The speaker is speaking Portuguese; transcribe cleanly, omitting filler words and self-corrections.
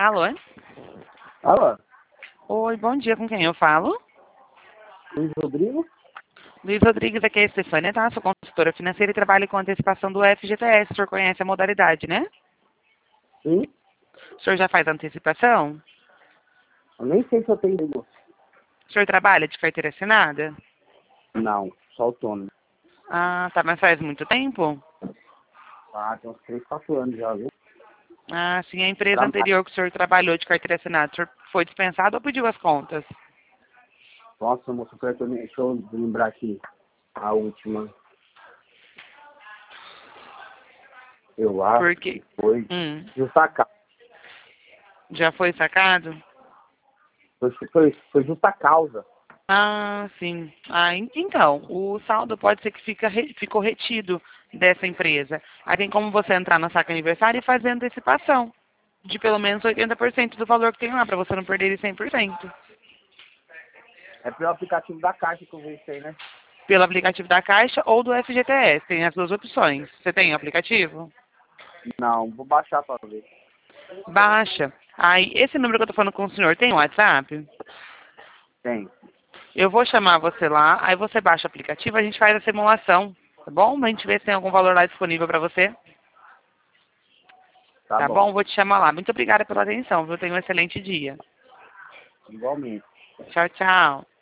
Alô? Alô, Oi, bom dia, com quem eu falo? Luiz Rodrigo? Luiz Rodrigues, aqui é a Estefânia, tá? Sou consultora financeira e trabalho com antecipação do FGTS. O senhor conhece a modalidade, né? Sim, O senhor já faz antecipação? eu nem sei se eu tenho negócio. O senhor trabalha de carteira assinada? Não, só autônomo. Ah, tá, mas faz muito tempo? Ah, tem uns 3, 4 anos já, viu? Ah, sim, a empresa Trabalho. anterior que o senhor trabalhou de carteira assinada, o senhor foi dispensado ou pediu as contas? Nossa, moço, deixa eu lembrar aqui a última. Eu acho Por que quê? foi Hum, justa causa. já foi sacado? Foi justa causa. Ah, sim. Ah, então, o saldo pode ser que ficou retido dessa empresa. Aí tem como você entrar na saca aniversário e fazer antecipação de pelo menos 80% do valor que tem lá, para você não perder ele 100%. É pelo aplicativo da Caixa que eu vi isso aí, né? Pelo aplicativo da Caixa ou do FGTS. Tem as duas opções. Você tem o aplicativo? Não, vou baixar pra ver. Baixa. Aí, esse número que eu tô falando com o senhor tem o WhatsApp? Tem. Eu vou chamar você lá, aí você baixa o aplicativo, a gente faz a simulação, tá bom? A gente vê se tem algum valor lá disponível para você. Tá Tá bom. bom? Vou te chamar lá. Muito obrigada pela atenção, viu? Tenha um excelente dia. Igualmente. Tchau, tchau.